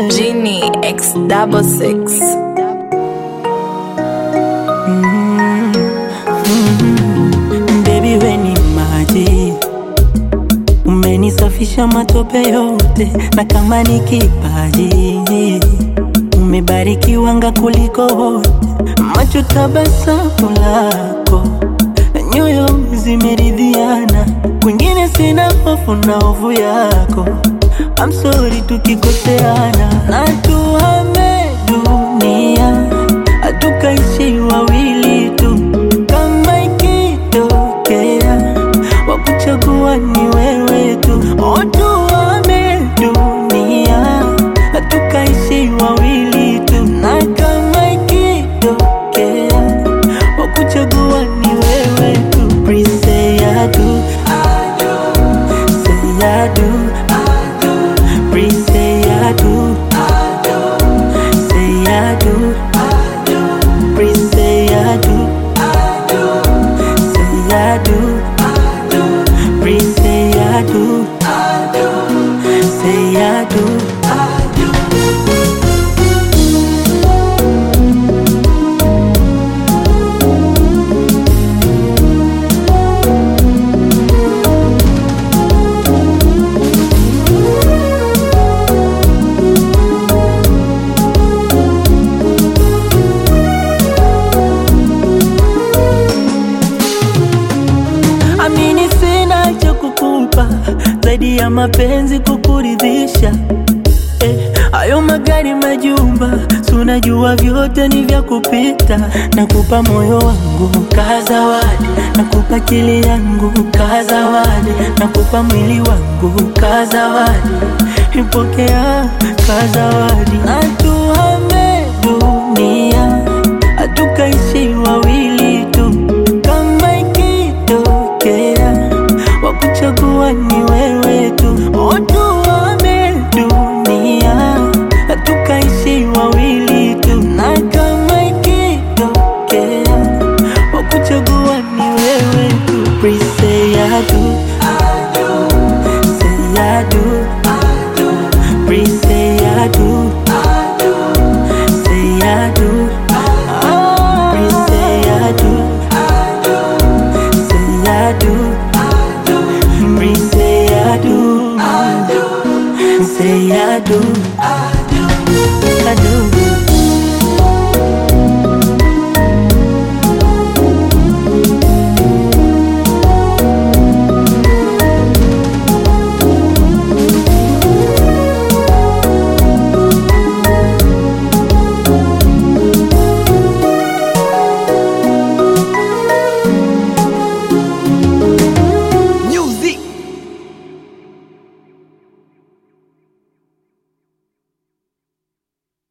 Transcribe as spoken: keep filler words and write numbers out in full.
Genie X double six. Mm, mm, baby we ni maji, umenisafisha matope yote, na kama ni kipaji umebarikiwa nga kuliko wote. Macho tabasamu lako, nyoyo zimeridhiana, kwingine sina hofu na hofu yako. I'm sorry tukikoseana, na tuhame dunia, hatukaishi wawili tu. Kama ikitokea wakuchagua ni wewe tu, oh, tuhame dunia, hatukaishi wawili tu. Na kama ikitokea wakuchagua ni wewe tu. Please say I do, say I do. Please say I do, say I do. Please say I do, say I do. Please say I do, say I do. Amini sina cha kukupa zaidi ya mapenzi kukuridhisha. Eh, hayo magari majumba, sunajua vyote ni vya kupita. Nakupa moyo wangu kazawadi, nakupa akili yangu kazawadi, nakupa mwili wangu kazawadi, ipokea kazawadi. Na tuhame dunia, hatukaishi wawili tu. Kama ikitokea wakuchagua ni wewe tu, oh, tuhame dunia, hatukaishi wawili tu. Na kama ikitokea wakuchagua ni wewe tu. Please say I do, say I do. Please say I do, say I do. Please say I do, say I do. Please say I do, say I do.